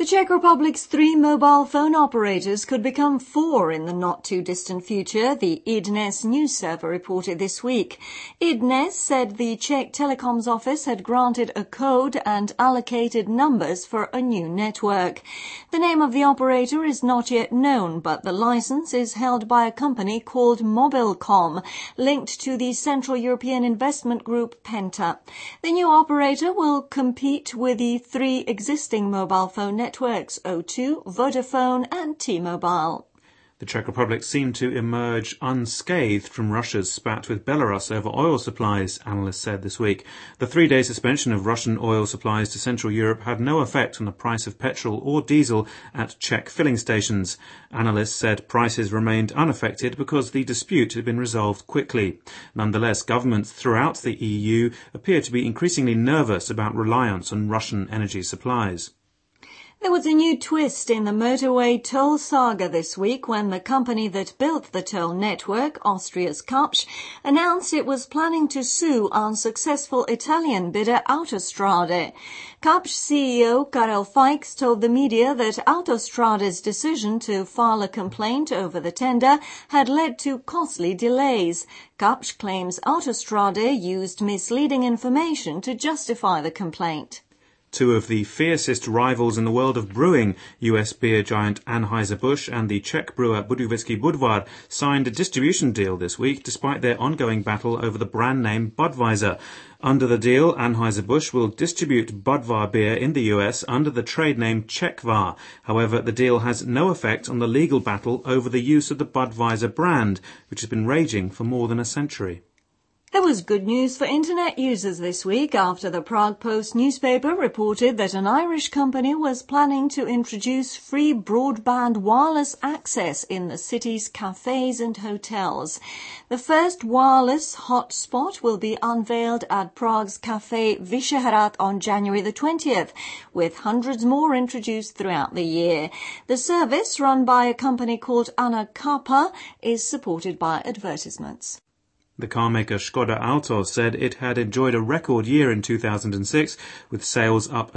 Czech Republic's 3 mobile phone operators could become 4 in the not-too-distant future, the iDNES news server reported this week. iDNES said the Czech Telecoms office had granted a code and allocated numbers for a new network. The name of the operator is not yet known, but the license is held by a company called Mobilcom, linked to the Central European investment group Penta. The new operator will compete with the 3 existing mobile phone networks O2, Vodafone and T-Mobile. The Czech Republic seemed to emerge unscathed from Russia's spat with Belarus over oil supplies, analysts said this week. The 3-day suspension of Russian oil supplies to Central Europe had no effect on the price of petrol or diesel at Czech filling stations. Analysts said prices remained unaffected because the dispute had been resolved quickly. Nonetheless, governments throughout the EU appear to be increasingly nervous about reliance on Russian energy supplies. There was a new twist in the motorway toll saga this week when the company that built the toll network, Austria's Kapsch, announced it was planning to sue unsuccessful Italian bidder Autostrade. Kapsch CEO Karel Feix told the media that Autostrade's decision to file a complaint over the tender had led to costly delays. Kapsch claims Autostrade used misleading information to justify the complaint. 2 of the fiercest rivals in the world of brewing, US beer giant Anheuser-Busch and the Czech brewer Budweiski Budvar, signed a distribution deal this week despite their ongoing battle over the brand name Budweiser. Under the deal, Anheuser-Busch will distribute Budvar beer in the US under the trade name Czechvar. However, the deal has no effect on the legal battle over the use of the Budweiser brand, which has been raging for more than a century. There was good news for internet users this week after the Prague Post newspaper reported that an Irish company was planning to introduce free broadband wireless access in the city's cafes and hotels. The first wireless hotspot will be unveiled at Prague's Café Vyšehrad on January the 20th, with hundreds more introduced throughout the year. The service, run by a company called Anna Kappa, is supported by advertisements. The carmaker Škoda Auto said it had enjoyed a record year in 2006, with sales up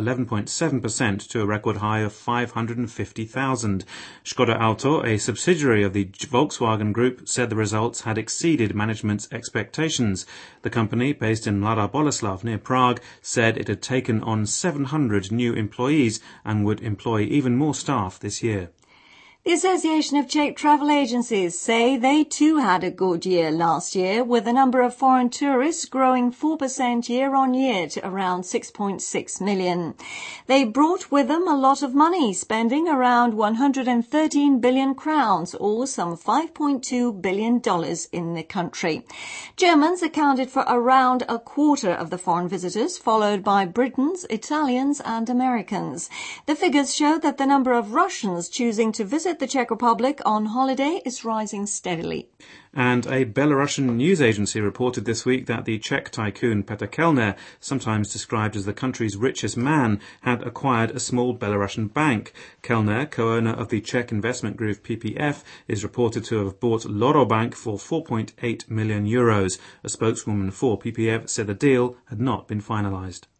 11.7% to a record high of 550,000. Škoda Auto, a subsidiary of the Volkswagen Group, said the results had exceeded management's expectations. The company, based in Mladá Boleslav near Prague, said it had taken on 700 new employees and would employ even more staff this year. The Association of Czech Travel Agencies say they too had a good year last year, with the number of foreign tourists growing 4% year-on-year to around 6.6 million. They brought with them a lot of money, spending around 113 billion crowns, or some $5.2 billion in the country. Germans accounted for around a quarter of the foreign visitors, followed by Britons, Italians and Americans. The figures show that the number of Russians choosing to visit the Czech Republic on holiday is rising steadily. And a Belarusian news agency reported this week that the Czech tycoon Petr Kellner, sometimes described as the country's richest man, had acquired a small Belarusian bank. Kellner, co-owner of the Czech investment group PPF, is reported to have bought Loro Bank for €4.8 million. A spokeswoman for PPF said the deal had not been finalised.